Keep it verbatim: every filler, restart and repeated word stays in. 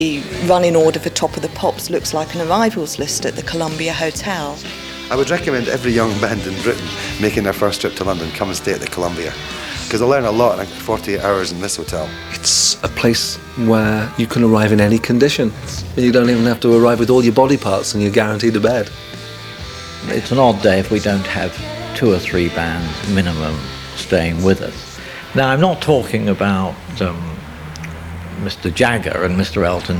The running order for Top of the Pops looks like an arrivals list at the Columbia Hotel. I would recommend every young band in Britain making their first trip to London come and stay at the Columbia, because they'll learn a lot in forty-eight hours in this hotel. It's a place where you can arrive in any condition. You don't even have to arrive with all your body parts and you're guaranteed a bed. It's an odd day if we don't have two or three bands minimum staying with us. Now, I'm not talking about um, Mister Jagger and Mister Elton